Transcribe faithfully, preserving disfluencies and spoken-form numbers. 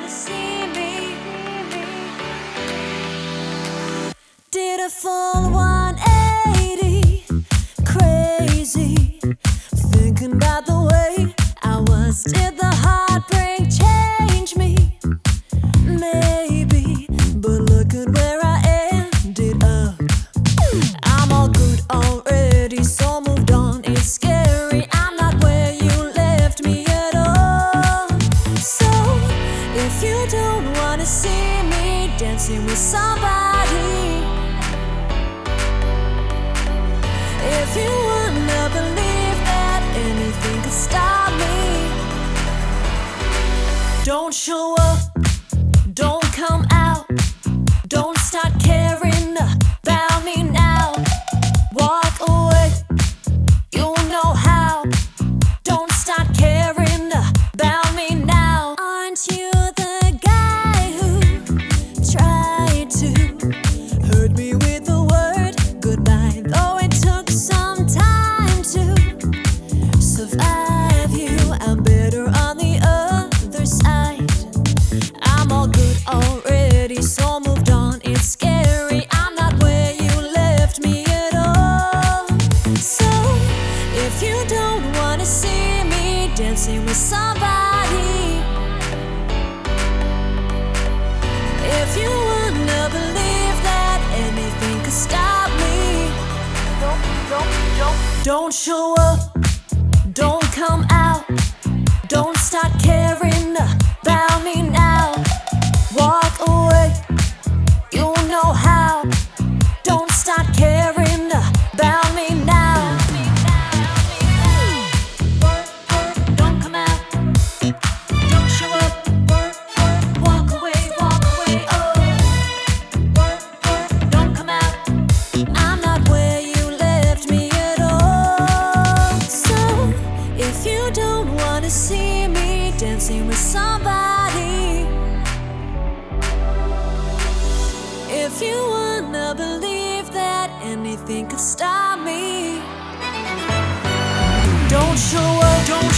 wanna see me. Did a full one eighty, crazy, thinking about the way I was. Did the heartbreak change me? Maybe, but look at where I ended up. I'm all good already, so moved on. It's scary, I'm not where you left me at all. So, if you don't wanna see me dancing with somebody, if you wanna believe that anything could stop me, don't show up, don't come out, don't start caring about me now. Walk away, you know how. Don't start caring about me now. Aren't you the guy who tried to hurt me with the word goodbye? Though it took some time to survive you, I'm better on the other side. I'm all good already, so moved on. It's scary, I'm not where you left me at all. So, if you don't wanna see me dancing with somebody, if you wanna believe that anything could stop me, don't, don't, don't, don't show up, don't come out, don't start caring about me now. Walk away, you know how. Don't start caring about me now. Don't come out, don't show up. Walk away, walk away, oh. Don't come out, I'm not where you left me at all. So, if you don't wanna see me dancing with somebody, if you wanna believe that anything could stop me, don't show up, don't